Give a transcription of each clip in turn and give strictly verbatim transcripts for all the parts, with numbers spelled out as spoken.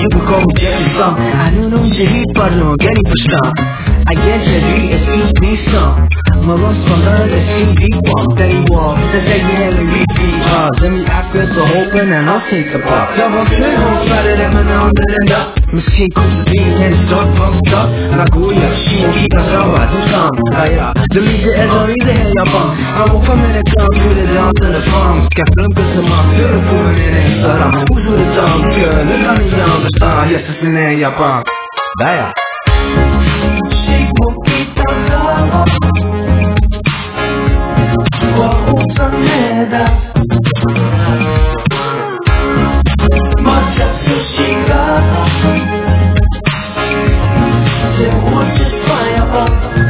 누구 공제했어 아는 움직이 빠르는 괜히 불쌍 I get the D S E 미성 멀었어 너를 신비와 때리워 세상에 repeat uh, 재미 앞에서 open and I'll take the pop 저번 최고 빠르려면 오늘은 더 미친 코스딘 and stop fucked up 나구야 신기가 저와 두성 나야 들리지 애절이지 해야밤 I won't come in and come to the down to the farm 가끔 끝에 맘들을 부르는 사람 우주를 점켜 늘 아니야 the star yes it's 내 야밤 나야 웃어내다 맞춰줄 시간 세워줄 fire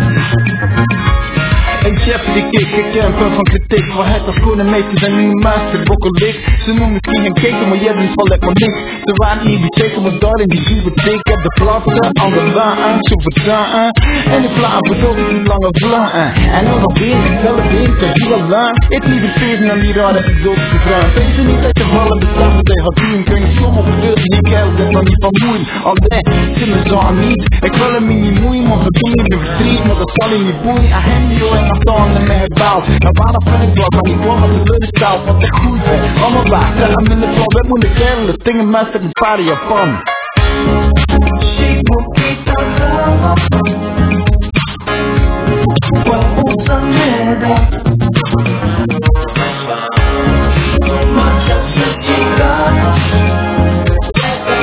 En chef die kick, ik ken veel van kritiek. Voor het als koen en meesters zijn nu master bokkelig. Ze noemen misschien geen keken, maar jij bent van let maar niks. Ze waren hier, die checken me daar in die zuur dik. Ik heb de plaatsen, aan de waan, zo verdaan. En de vlaam verdoet die lange vlaan. En dan nog weer, zelf weer, ik heb hier al lang. Ik liep het feesten aan die rare exotische vrouw. Deze niet uit de vallen, de slag met tegen doen. Kun je sommige verdeeld, die geld, dat dan niet van moeien. Al nee, ze me zo aan niet. Ik wil hem niet moeien, maar we doen in de verdriet. Maar dat zal hem niet boeien, aan hem die en dan en me gebouwd. Maar waarom vind ik wat, maar ik word op de luchtstouw. Wat ik goed vind, allemaal waar. Zeg hem in de plan, wat moet ik leren? De dingen meester in vader Japan. She will be the love Wat ons aan midden Maar dat is je God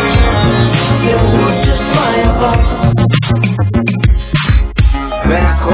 You will just fly above When I